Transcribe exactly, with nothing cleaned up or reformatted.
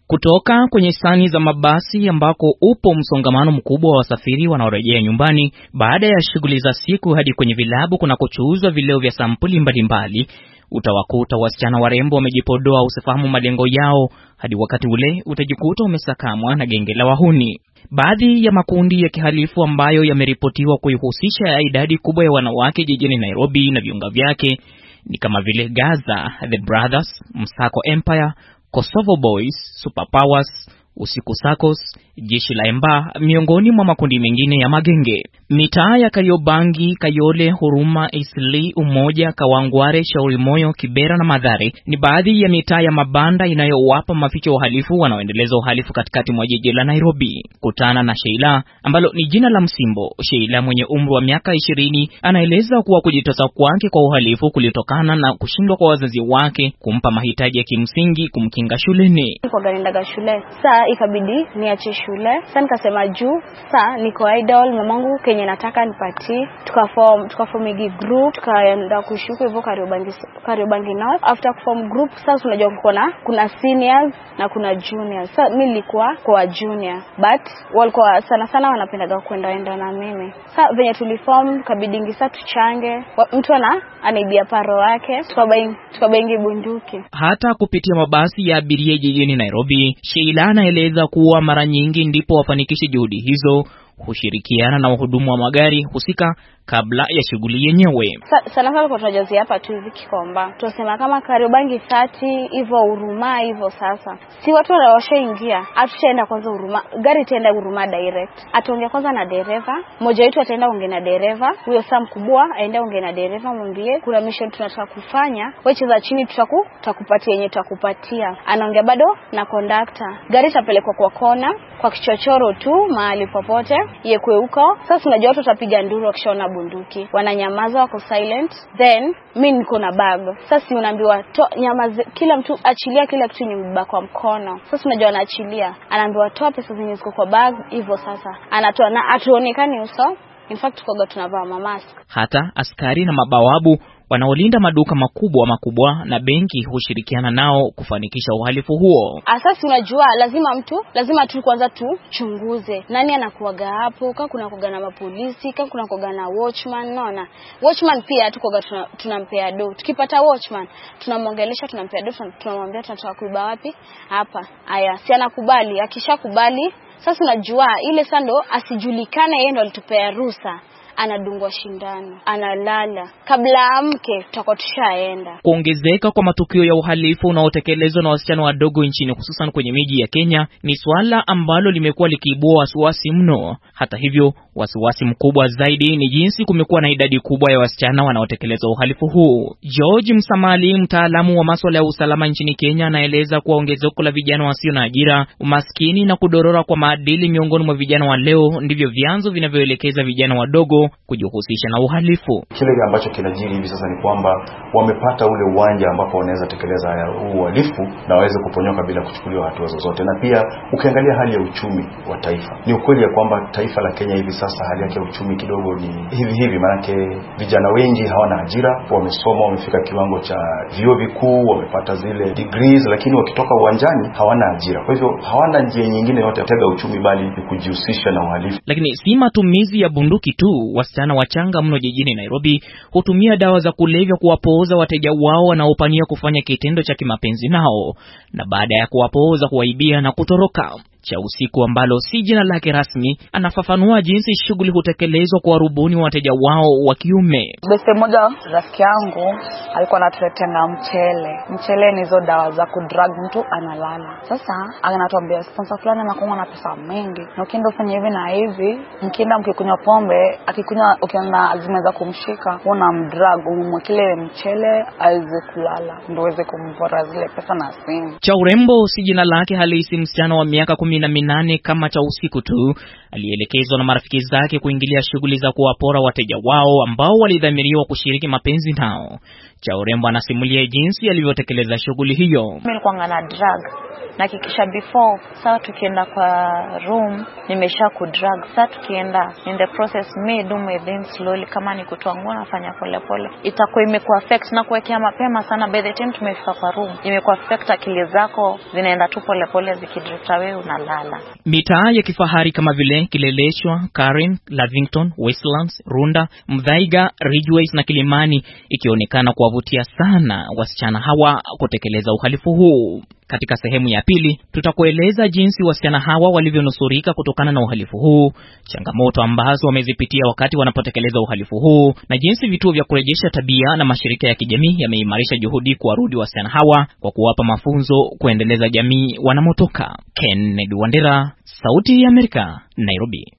Kutoka kwenye stani za mabasi ambako upo msongamano mkubwa wa wasafiri wanaorejea nyumbani baada ya shughuli za siku hadi kwenye vilabu kuna kuchuuzwa vileo vya sampuli mbalimbali, utawakuta wasichana warembo wamejipodoa usifahamu malengo yao hadi wakati ule utajikuta umesakamwa na genge la wahuni. Baadhi ya makundi ya kihalifu ambayo yameripotiwa kuihusisha idadi kubwa ya wanawake jijini Nairobi na viunga vyake ni kama vile Gaza, The Brothers, Msako Empire, Kosovo Boys, Superpowers, Usiku Sakos, Jeshi la Emba, miongoni mwa makundi mengine ya magenge. Mitaa ya Kariobangi, Kayole, Huruma, Isli, Umoja, Kawangware, Shauri Moyo, Kibera na Mathare ni baadhi ya mitaa ya mabanda inayowapa maficho uhalifu wanaoendeleza uhalifu katikati mwa jiji la Nairobi. Kutana na Sheila ambalo ni jina la msimbo. Sheila mwenye umri wa miaka ishirini anaeleza kuwa kujitosa kwake kwa uhalifu kulitokana na kushindwa kwa wazazi wake kumpa mahitaji ya kimsingi kumkinga shuleni. Niko gandaga shule. Saa ikabidi niache shule. Sasa nikasema juu saa niko idol, mamangu kenye nataka nipati. Tukaform tukaform igi group, tukaenda kushuku hivyo Kariobangi Kariobangi North. After kuform group sasa unajua kuna kuna seniors na kuna juniors. Sasa mimi nilikuwa kwa junior, but walikuwa sana sana wanapendaga kwenda enda na mimi. Sasa venye tuliform kabidi ngisa tuchange. Mtu ana anaibia paro wake, tukabaingi tukabaingi bunduki. Hata kupitia mabasi ya abiria jijini Nairobi, Sheila anaeleza kuwa mara nyingi ndipo wafanikishe juhudi hizo hushirikiana na wahudumu wa magari husika kabla ya shughuli yenyewe. Sa, sana sana kwa tunajazi hapa tu hivi Kikomba. Tunasema kama Kariobangi thelathini hivyo Huruma hivyo sasa. Si watu washaingia, atushaenda kwanza Huruma. Gari itaenda Huruma direct. Ataongea kwanza na dereva. Mmoja wetu ataenda ongea na dereva. Huyo saa mkubwa aenda ongea na dereva mwambie kuna mission tunataka kufanya. Wewe cheza chini tutaku tutakupatia yenye tutakupatia. Anaongea bado na conductor. Gari itapelekwa kwa kona, kwa kichochoro tu mahali popote yekwe huko. Sasa unajua watu watapiga nduru wakishaona bunduki, wananyamaza, wako silent. Then mimi niko na bag. Sasa unaambiwa nyamaza, kila mtu achilia kila kitu nyumba kwa mkono. Sasa unajua anaachilia, anaambiwa toa pesa zenye ziko kwa bag hivyo. Sasa anatoa na atuonekane uso. In fact tukoga tunavaa mamask. Hata askari na mabawabu wanaolinda maduka makubwa makubwa na benki hushirikiana nao kufanikisha uhalifu huo. Asasi unajua lazima mtu lazima tu kwanza tuchunguze nani anakuaga hapo, kama kuna kuaga na mapolisi, kama kuna kuaga na watchman. Naona watchman pia tukoga tunampea do. Tukipata watchman tunamwongelesha, tunampea do, tunamwambia tunataka kuiba wapi hapa. Haya, si anakubali. Akishakubali sasa unajua ile sando asijulikane yeye ndo alitupea ruhusa, anadungwa shindano, analala kabla amke tutakuwa tushaenda. Kuongezeka kwa matukio ya uhalifu unaotekelezwa na wasichana wadogo nchini hususan kwenye miji ya Kenya ni swala ambalo limekuwa likiibua wasiwasi mno. Hata hivyo, wasiwasi mkubwa zaidi ni jinsi kumekuwa na idadi kubwa ya wasichana wanaotekeleza uhalifu huu. George Msamali, mtaalamu wa masuala ya usalama nchini Kenya, anaeleza kuwa ongezeko la vijana wasio na ajira, umaskini na kudorora kwa maadili miongoni mwa vijana wa leo ndivyo vyanzo vinavyoelekeza vijana wadogo kujihusisha na uhalifu. Kile ambacho kinajiri hivi sasa ni kwamba wamepata ule uwanja ambapo wanaweza tekeleza uhalifu na waweze kuponyoka bila kuchukuliwa hatua zozote. Na pia ukiangalia hali ya uchumi wa taifa, ni ukweli ya kwamba taifa la Kenya hivi sasa hali yake ya uchumi kidogo ni hivi hivi, maana vijana wengi hawana ajira, wamesoma, wamefika kiwango cha vyuo vikuu, wamepata zile degrees, lakini wakitoka uwanjani hawana ajira. Kwa hivyo hawana njia nyingine yote ya kutega uchumi bali ni kujihusisha na uhalifu. Lakini si matumizi ya bunduki tu. Wasichana wachanga mno jijini Nairobi hutumia dawa za kulevya kuwapooza wateja wao wanaopania kufanya kitendo cha kimapenzi nao, na baada ya kuwapooza kuwaibia na kutoroka. Cha usiku ambalo si jina lake rasmi anafafanua jinsi shughuli hutekelezwa kwa warubuni wateja wao wa kiume. Beste moja rafiki yangu alikuwa anatuletea mchele. Mchele ni hizo dawa za kudrag mtu analala. Sasa anatuambia sponsor fulani anakuwa na pesa mingi, na ukienda ufanye hivi na hivi, mkienda mkikunywa pombe, akikunywa ukiona zimeweza kumshika, una mdrag umwekele mchele aweze kulala ndio uweze kumpora zile pesa na simu. Cha urembo si jina lake halisi msichana wa miaka kumi na minane kama cha usiku tu alielekezwa na marafiki zake kuingilia shughuli za kuwapora wateja wao ambao walidhamiriwa kushiriki mapenzi nao. Cha Urembo anasimulia jinsi alivyotekeleza shughuli hiyo. Mimi nilikuwa na drug na kikisha before saa tukienda kwa room nimesha ku drug. Saa tukienda in the process me do my things slowly, kama ni kutoa nguo nafanya pole pole. Itakuwa imekuwa affect na kuwekea mapema sana, by the time tumefika kwa room imekuwa affect akili zako zinaenda tu pole pole zikidrift away unalala. Mitaa ya kifahari kama vile Kileleshwa, Karen, Lavington, Westlands, Runda, Mthaiga, Ridgeways na Kilimani ikionekana kuwavutia sana wasichana hawa kutekeleza uhalifu huu. Katika sehemu ya pili tutakueleza jinsi wasichana hawa walivyonusurika kutokana na uhalifu huu, changamoto ambazo wamezipitia wakati wanapotekeleza uhalifu huu, na jinsi vituo vya kurejesha tabia na mashirika ya kijamii yameimarisha juhudi kuwarudi wasichana hawa kwa kuwapa mafunzo kuendeleza jamii wanamotoka. Kennedy Wandera, Sauti ya Amerika, Nairobi.